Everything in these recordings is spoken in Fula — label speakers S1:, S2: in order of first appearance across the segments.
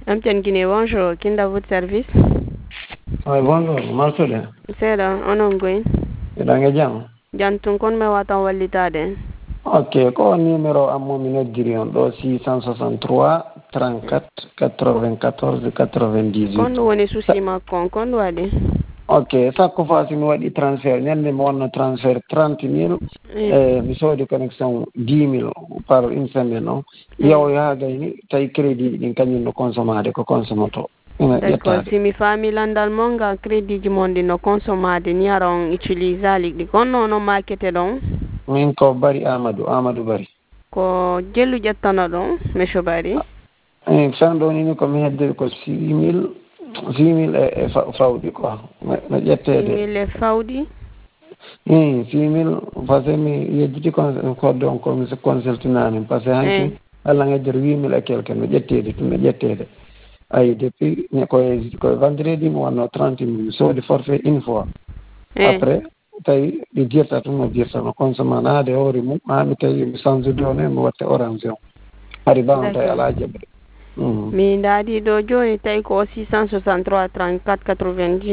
S1: MTN Guinée, bonjour. Qui est à votre service?
S2: Oui, bonjour. Marsude.
S1: C'est là, on est going.
S2: Dange jam.
S1: Jantung kon me watan walitade.
S2: Ok, ko numéro ammo mi noddiri on ɗo 663 34 94 98.
S1: Kon woni souci makko kon wadi.
S2: Ok, sakko fa mi waɗi transfert ñande mi wonno transfert 30 000 mi soodi connexion 10 000 par une semaine o yew yaagayni tawi crédit ɗin kañum no consommade ko consommato
S1: d'accord si mi faami landal monga crédit ji mon ɗi no consommade ni aron utilisali ɗi kon nono makete ɗon
S2: min ko Bari Amadou Bari
S1: ko jellu ƴettano ɗon monsieur Bari
S2: fanɗo ni komi hedde ko 6 000 e fawɗi quoi no ƴettede
S1: 6 000 e fawɗi
S2: 6 000 par ce que mi yejjiti kodde on ko mi consultinani par ce que hanki Allah ngejjere 8 000 e quelque no ƴettede tun no ƴettede ayi depuis koye vendredi mo wonno 30 000 mi soodi forfait une fois après tawi ɗi dirta tun no dirta no consommant naade hoore mum mi tawi mi change on mi watte orange on hari bawan tawi ala jaɓre
S1: mi daadi ɗo joni tawi ko 663 34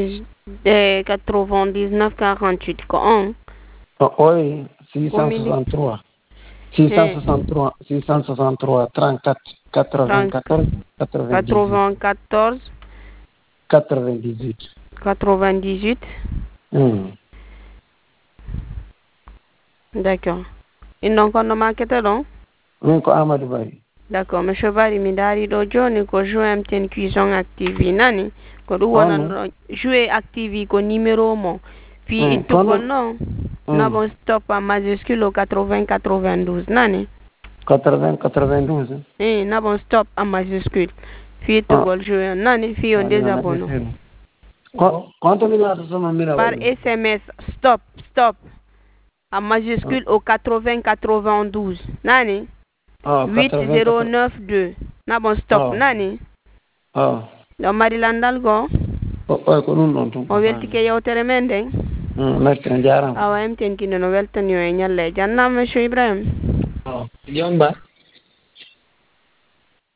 S1: 99 48 ko on
S2: oyi 663 34 94
S1: 98 d'accord inɗon konno makete ɗon
S2: min ko Amadou Bari
S1: d'accord monsieur Bari mi daari ɗo joni ko joué MTN cuisson active nani ko ɗum wonanɗo joué active ko numéro mo fi ittugol noon nabon stop en majuscule au 80 92 nani
S2: 80 92
S1: nabon stop en majuscule fi ittugol joué nani fi on désabonné
S2: quanto mi laata sono
S1: par SMS stop en majuscule au 80 92 nani 8092 nabon stop nani ɗo mari landal go
S2: ko ɗum ɗon tun
S1: o weltike yewtere men nden
S2: merci on jarama
S1: awa MTN Guinée no weltani o e ñalle e jannama monsieur Ibrahima
S3: Jomba